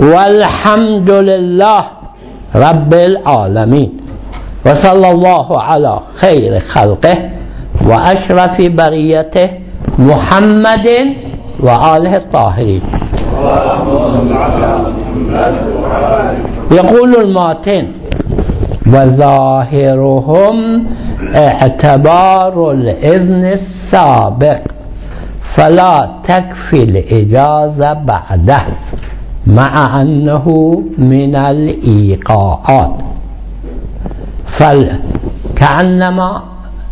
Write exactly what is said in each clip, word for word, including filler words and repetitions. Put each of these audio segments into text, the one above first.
والحمد لله رب العالمين. وصلى الله على خير خلقه وأشرف بريته محمد وآله الطاهرين. يقول الماتن: وظاهرهم اعتبار الإذن السابق فلا تكفي الإجازة بعده مع أنه من الإيقاعات. فكأنما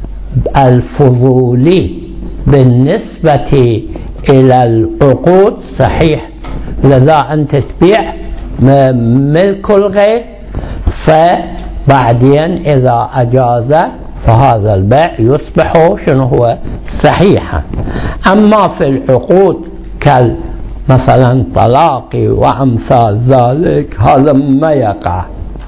الفضولي بالنسبة إلى العقود صحيح، لذا أنت تبيع ملك الغير، فبعدين إذا أجاز فهذا البيع يصبح شنو هو صحيحا. أما في العقود كمثلا طلاق وأمثال ذلك هذا ما يقع.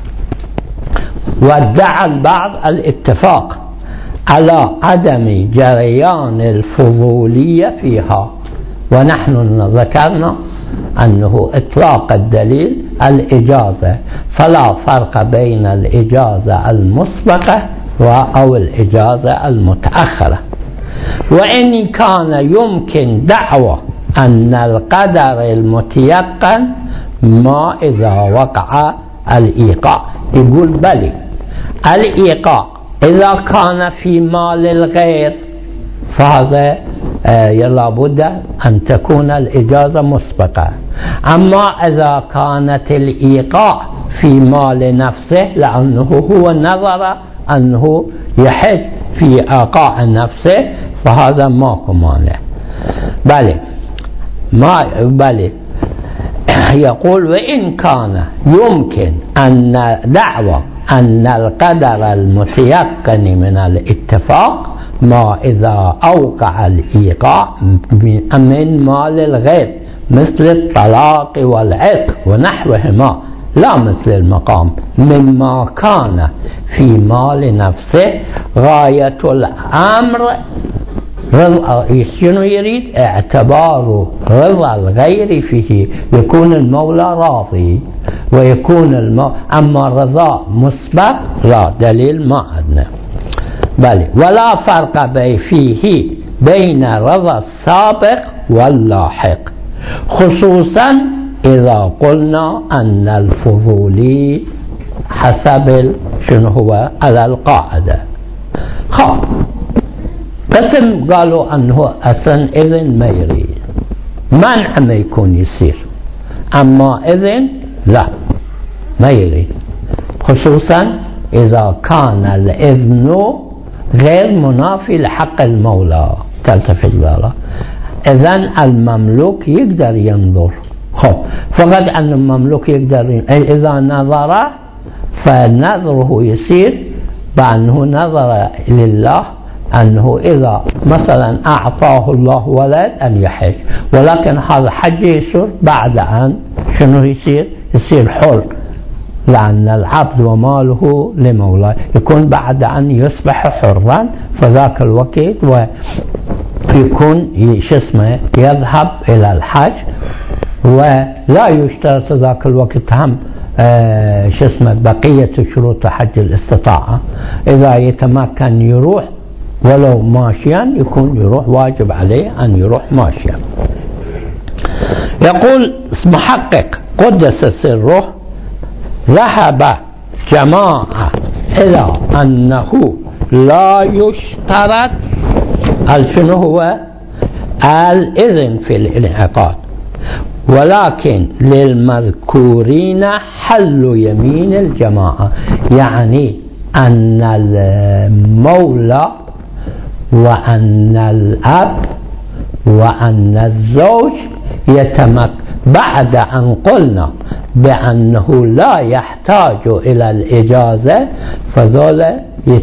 وادعى البعض الاتفاق على عدم جريان الفضولية فيها، ونحن ذكرنا أنه إطلاق الدليل الإجازة، فلا فرق بين الإجازة المسبقة أو الإجازة المتأخرة. وإن كان يمكن دعوى أن القدر المتيقن ما إذا وقع الإيقاع. يقول بلي الإيقاع إذا كان في مال الغير فهذا يلا بد أن تكون الإجازة مسبقة. أما إذا كانت الإيقاع في مال نفسه لأنه هو نظر أنه يحج في إيقاع نفسه فهذا ماكو مانع. بلى ما بلى يقول: وإن كان يمكن أن دعوى أن القدر المتيقن من الاتفاق ما إذا أوقع الإيقاع من مال الغير مثل الطلاق والعتق ونحوهما، لا مثل المقام مما كان في مال نفسه غاية الأمر رضا. شنو يريد؟ اعتبار رضا الغير فيه، يكون المولى راضي ويكون المولى. أما الرضا مسبق لا دليل ما عندنا. بل ولا فرق بي فيه بين رضا السابق واللاحق، خصوصا إذا قلنا أن الفضولي حسب شنو هو على القاعدة. خب قسم قالوا أنه أصلا إذن ما يريد، منع ما يكون يصير، أما إذن لا ما يريد، خصوصا إذا كان الإذن غير منافي لحق المولى. تلتفت باله إذن المملوك يقدر ينظر. خب فقط أن المملوك يقدر إذا نظر فنظره يصير بأنه نظر لله، أنه إذا مثلا أعطاه الله ولد أن يحج، ولكن هذا حج يصير بعد أن شنو يصير؟ يصير حر، لأن العبد وماله لمولاه، يكون بعد أن يصبح حرا فذاك الوقت ويكون شو اسمه يذهب إلى الحج، ولا يشترط ذاك الوقت هم آه شو اسمه بقية شروط حج الاستطاعة. إذا يتمكن يروح ولو ماشيا يكون يروح واجب عليه أن يروح ماشيا. يقول محقق قدس سره: ذهب جماعة إلى أنه لا يشترط شنو هو الإذن في الانعقاد، ولكن للمذكورين حل يمين الجماعة، يعني أن المولى وأن الأب وأن الزوج يتمكن بعد أن قلنا بأنه لا يحتاج إلى الإجازة فذولا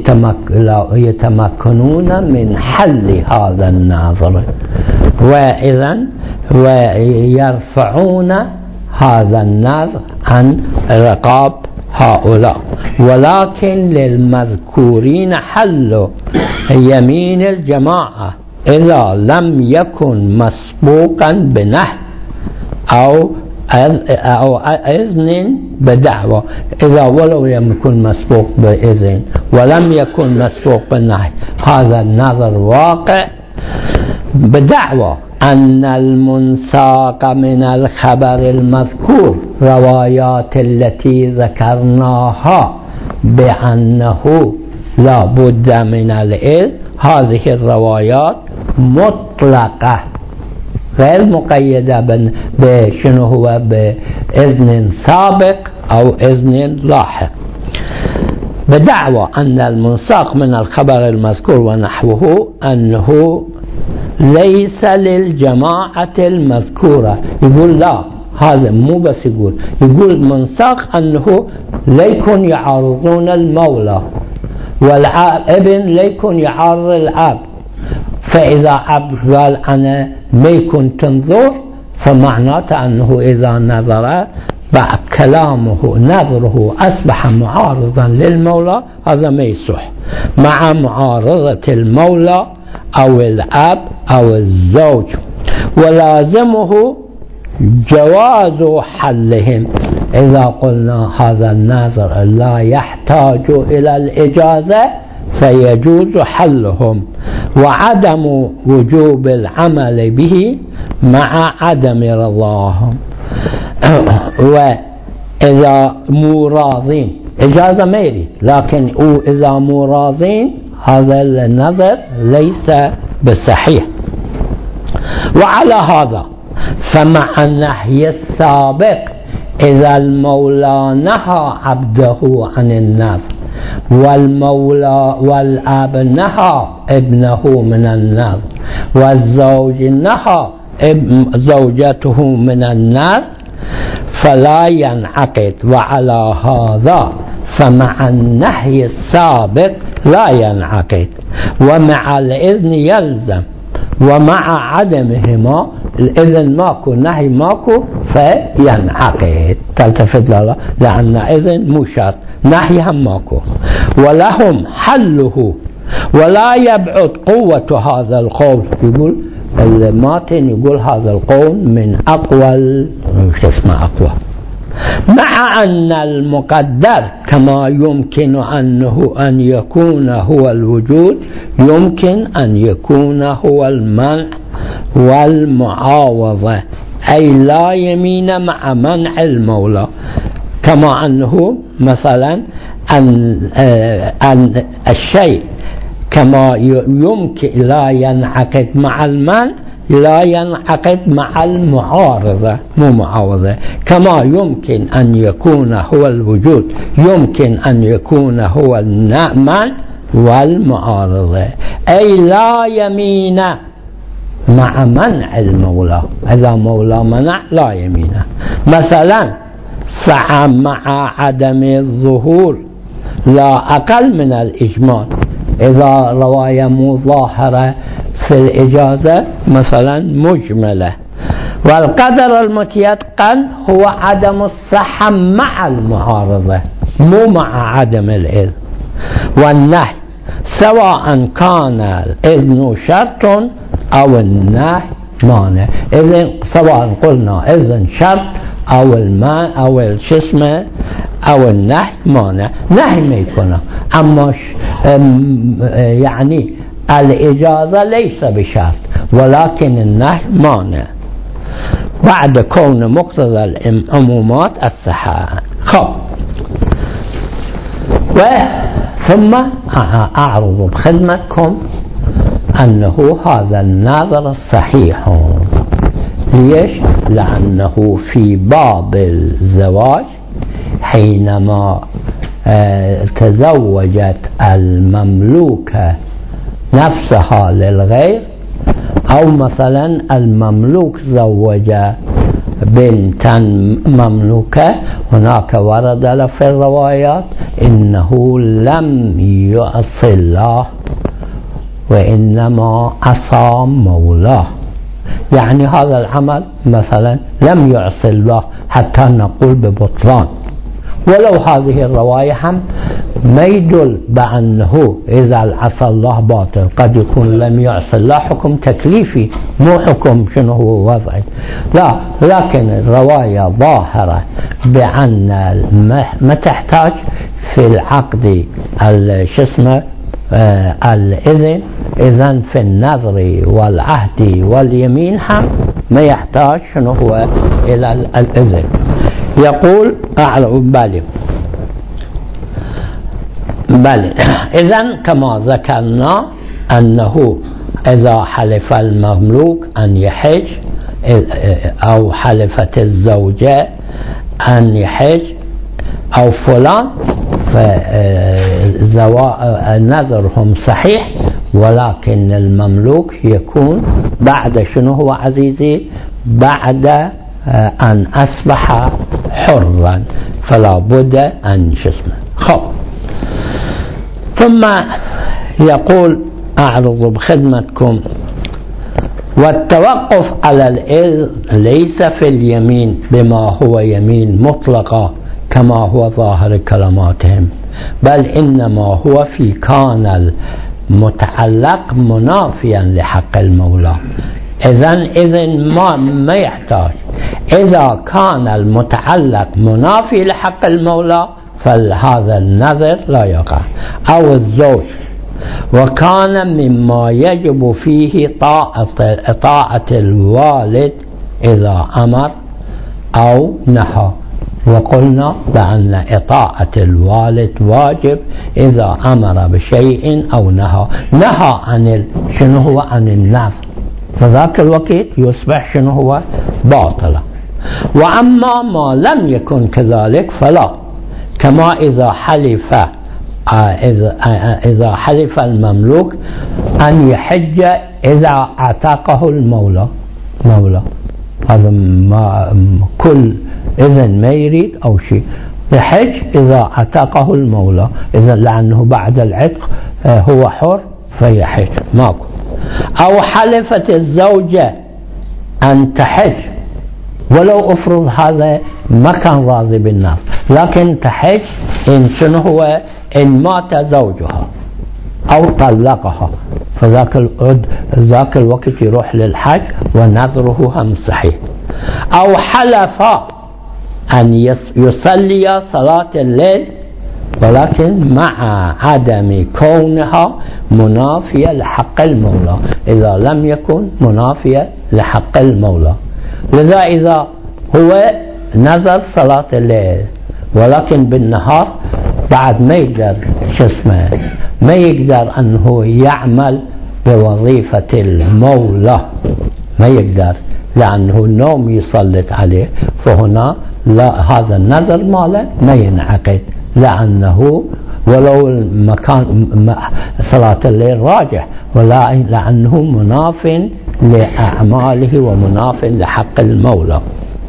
يتمكنون من حل هذا الناظر، وإذن ويرفعون هذا الناظر عن رقاب هؤلاء. ولكن للمذكورين حل يمين الجماعة إذا لم يكن مسبوقا بنهي أو أو إذن بدعوة إذا ولو لم يكن مسبوق بإذن ولم يكن مسبوق بالنهي، هذا النظر واقع بدعوة أن المنساق من الخبر المذكور روايات التي ذكرناها بأنه لا بد من الإذن، هذه الروايات مطلقة غير مقيدة بشنو هو بإذن سابق أو إذن لاحق، بدعوى أن المنساق من الخبر المذكور ونحوه أنه ليس للجماعة المذكورة. يقول لا، هذا مو بس يقول يقول منساق أنه ليكن يعارضون المولى والابن ليكن يعارض الأب، فإذا أب قال أنا ما يكون تنظر فمعناته أنه إذا نظر بعد كلامه نظره أصبح معارضا للمولى، هذا ما يصح مع معارضة المولى أو الأب أو الزوج، ولازمه جواز حلهم. إذا قلنا هذا النظر لا يحتاج إلى الإجازة فيجوز حلهم، وعدم وجوب العمل به مع عدم رضاهم. وإذا مو راضين إجازة ما يريد، لكن إذا مو راضين هذا النظر ليس بصحيح. وعلى هذا فمع النهي السابق إذا المولى نهى عبده عن النظر والمولى والأب نهى ابنه من النظر والزوج نهى زوجته من النظر فلا ينعقد، وعلى هذا فمع النهي السابق لا ينعقد، ومع الإذن يلزم، ومع عدمهما الإذن ماكو نهي ماكو فينعقد. تلتفت له لأن إذن مو شرط، نهي هم ماكو، ولهم حله. ولا يبعد قوة هذا القول، يقول الماتن يقول هذا القول من أقوى اسمه أقوى، مع أن المقدر كما يمكن أنه أن يكون هو الوجود يمكن أن يكون هو المنع والمعاوضة، أي لا يمين مع منع المولى، كما أنه مثلا أن, أن الشيء كما يمكن لا ينعقد مع المنع لا ينعقد مع المعارضة مو معاوضة، كما يمكن أن يكون هو الوجود يمكن أن يكون هو المنع والمعارضة، أي لا يمين مع منع المولى، إذا مولى منع لا يمين. مثلا فمع عدم الظهور لا أقل من الإجمال، إذا رواية مظاهرة في الإجازة مثلا مجملة، والقدر المتيقن هو عدم الصحة مع المعارضة مو مع عدم الإذن، والنهي سواء كان الإذن شرط أو النهي مانع. إذن سواء قلنا إذن شرط أو الماء أو الشسمة أو النهي مانع، نهي ما يكون، أما يعني الإجازة ليس بشرط ولكن النهي مانع بعد كون مقتضى العمومات الصحة. خب، ثم أعرض بخدمتكم أنه هذا النظر الصحيح. ليش؟ لأنه في باب الزواج حينما تزوجت المملوكة نفسها للغير، أو مثلا المملوك زوج بنتا مملوكة، هناك ورد في الروايات إنه لم يعصي الله وإنما عصى مولاه، يعني هذا العمل مثلا لم يعصي الله حتى نقول ببطلان، ولو هذه الرواية هم ما يدل بأنه إذا عصى الله باطل، قد يكون لم يعصى الله حكم تكليفي مو حكم شنو هو وضعي، لا، لكن الرواية ظاهرة بأن ما تحتاج في العقد شو اسمه آه الإذن، إذن في النذر والعهد واليمين هم ما يحتاج شنو هو إلى الإذن. يقول أعلم بالي بل إذن كما ذكرنا أنه إذا حلف المملوك أن يحج أو حلفت الزوجة أن يحج أو فلان، فنذرهم صحيح، ولكن المملوك يكون بعد شنو هو عزيزي؟ بعد أن أصبح حرا، فلا بد أن شسمه. خب، ثم يقول أعرض بخدمتكم والتوقف على الإذن ليس في اليمين بما هو يمين مطلقة كما هو ظاهر كلماتهم، بل إنما هو في كان المتعلق منافيا لحق المولى. إذن إذن ما, ما يحتاج. إذا كان المتعلق منافي لحق المولى فهذا النذر لا يقع. أو الزوج وكان مما يجب فيه طاعة, طاعة الوالد إذا أمر أو نهى، وقلنا بأن إطاعة الوالد واجب إذا أمر بشيء أو نهى نهى عن شنو هو عن النذر، فذاك الوقت يصبح شنو هو باطلا. وأما ما لم يكن كذلك فلا، كما إذا حلف إذا حلف المملوك أن يحج إذا أعتقه المولى مولى، هذا ما كل إذن ما يريد أو شيء، يحج إذا أعتقه المولى، إذا لأنه بعد العتق هو حر فيحج ماكو. أو حلفت الزوجة أن تحج، ولو أفرض هذا ما كان راضي بالناس، لكن تحج إن شنو هو إن مات زوجها أو طلقها، فذاك ذاك الوقت يروح للحج ونذره هم صحيح. أو حلف أن يصلي صلاة الليل ولكن مع عدم كونها منافية لحق المولى، إذا لم يكن منافية لحق المولى. لذا إذا هو نذر صلاة الليل ولكن بالنهار بعد ما يقدر شو اسمه ما يقدر أنه يعمل بوظيفة المولى، ما يقدر لأنه النوم يسلط عليه، فهنا لا، هذا النذر ماله ما ينعقد، لأنه ولو المكان صلاة الليل راجح، ولا لأنه مناف لأعماله ومناف لحق المولى.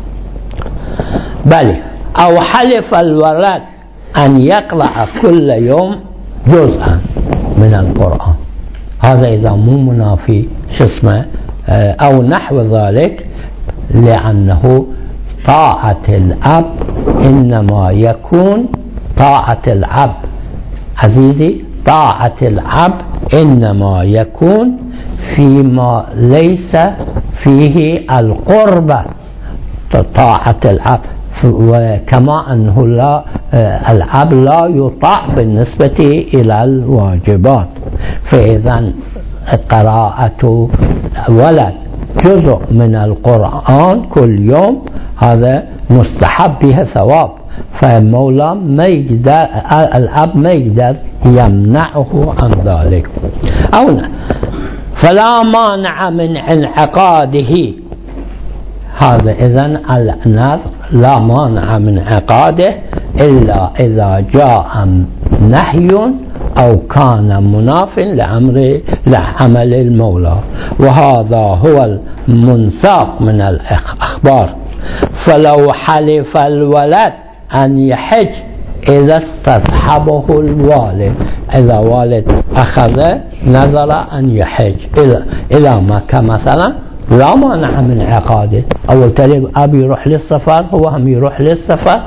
بل أو حلف الولد أن يقرأ كل يوم جزءا من القرآن، هذا إذا مو منافي شو اسمه أو نحو ذلك، لأنه طاعة الأب إنما يكون طاعة الأب عزيزي طاعة الأب إنما يكون فيما ليس فيه القربة، طاعة الأب، وكما أنه لا الأب لا يطاع بالنسبة إلى الواجبات، فإذا قراءة ولد جزء من القرآن كل يوم هذا مستحب بها ثواب، فالمولى ما يقدر الأب ما يقدر يمنعه عن ذلك. أو فلا مانع من انعقاده، هذا إذن النذر لا مانع من انعقاده إلا إذا جاء نهي أو كان مناف لأمر لعمل المولى، وهذا هو المنساق من الأخبار. فلو حلف الولد أن يحج إذا استصحبه الوالد، إذا والد أخذ نذر أن يحج إلى إلى مكة مثلا، لا مانع من عقاده. أول تالي أبي يروح للسفر، هو هم يروح للسفر،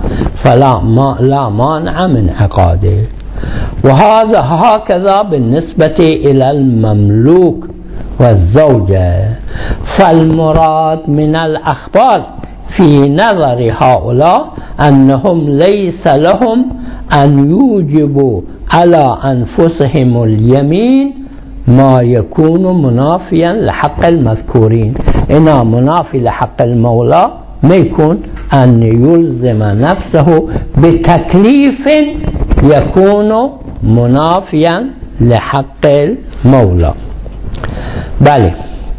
فلا ما لا مانع من عقاده. وهذا هكذا بالنسبة إلى المملوك والزوجة. فالمراد من الأخبار في نظر هؤلاء أنهم ليس لهم أن يوجبوا على أنفسهم اليمين ما يكون منافيا لحق المذكورين. إنه منافي لحق المولى ما يكون أن يلزم نفسه بتكليف يكون منافيا لحق المولى. بله.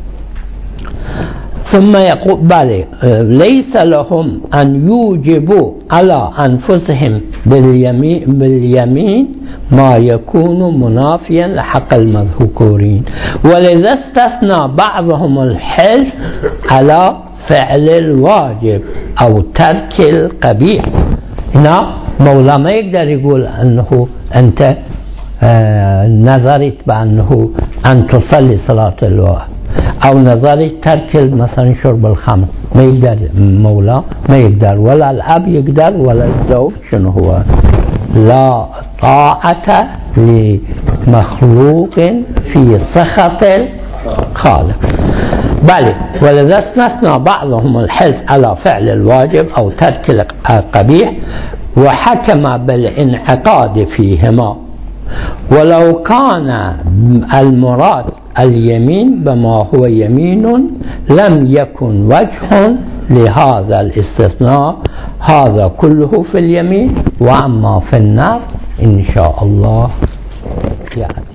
ثم يقول بله ليس لهم أن يوجبوا على أنفسهم باليمين, باليمين ما يكون منافيا لحق المذكورين. ولذا استثنى بعضهم الحلف على فعل الواجب أو ترك القبيح. هنا مولا ما يقدر يقول أنه أنت آه نظرت بأنه أن تصلي صلاة الواجب أو نظرت ترك مثلا شرب الخمر، ما يقدر مولا، ما يقدر، ولا الأب يقدر ولا الزوج. شنو هو؟ لا طاعة لمخلوق في سخط الخالق. بل ولذا استثنى بعضهم الحلف على فعل الواجب أو ترك القبيح وحكم بالانعقاد فيهما. ولو كان المراد اليمين بما هو يمين لم يكن وجه لهذا الاستثناء. هذا كله في اليمين، وأما في النار إن شاء الله يأتي.